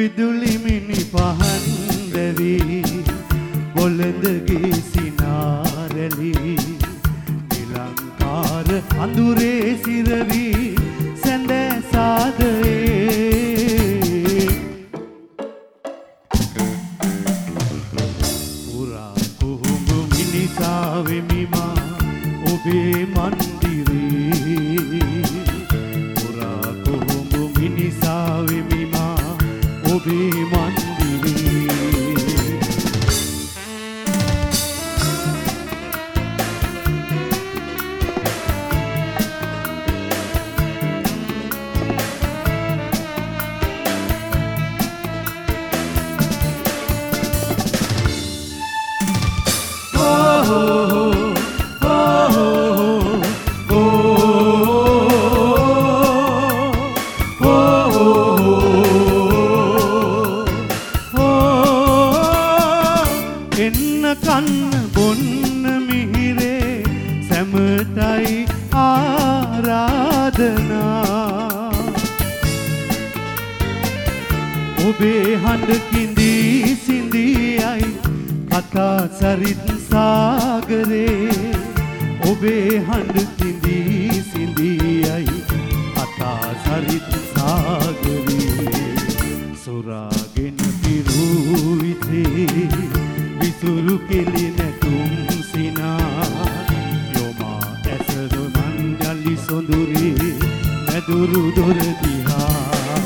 විදුලි මිනි පහන් දැවි බොළඳගේ සිනාරැලි නිලංකාර අඳුරේ සිරවි සැඳෑ සාදයේ පුරා කුහුඹු මිනිසා වෙමිමා ඔබේ මන්දිරේ පුරා කුහුඹු මිනිසා වෙමිමා ඔබේ මන්දිරේ කන්න බොන්න මිහිරේ සැමටයි ආරාධනා ඔබේ හඬ කිඳී සිඳියයි කතා සරිත් සාගරේ ඔබේ හඬ කිඳී සිඳියයි කතා සරිත් සාගරේ සොරාගෙන පිරූ විතේ විසුරු කෙලි නැතුම් සිනා යොමා ඇසද මණ්ඩලි සොඳුරේ මැදුරු දොර දිහා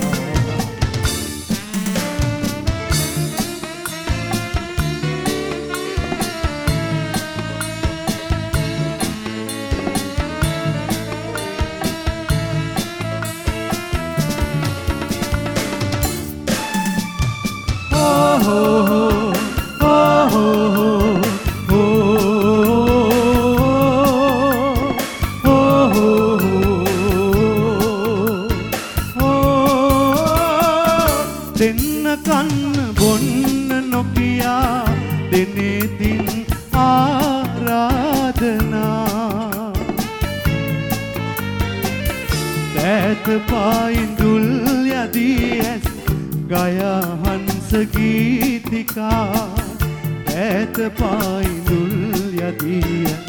දෙන්න කන්න බොන්න නොකියා දෙනෙතින් ආරාධනා දෑත පායිඳුල් යදී ඇස් ගයා හංස ගීතිකා දෑත පායිඳුල් යදී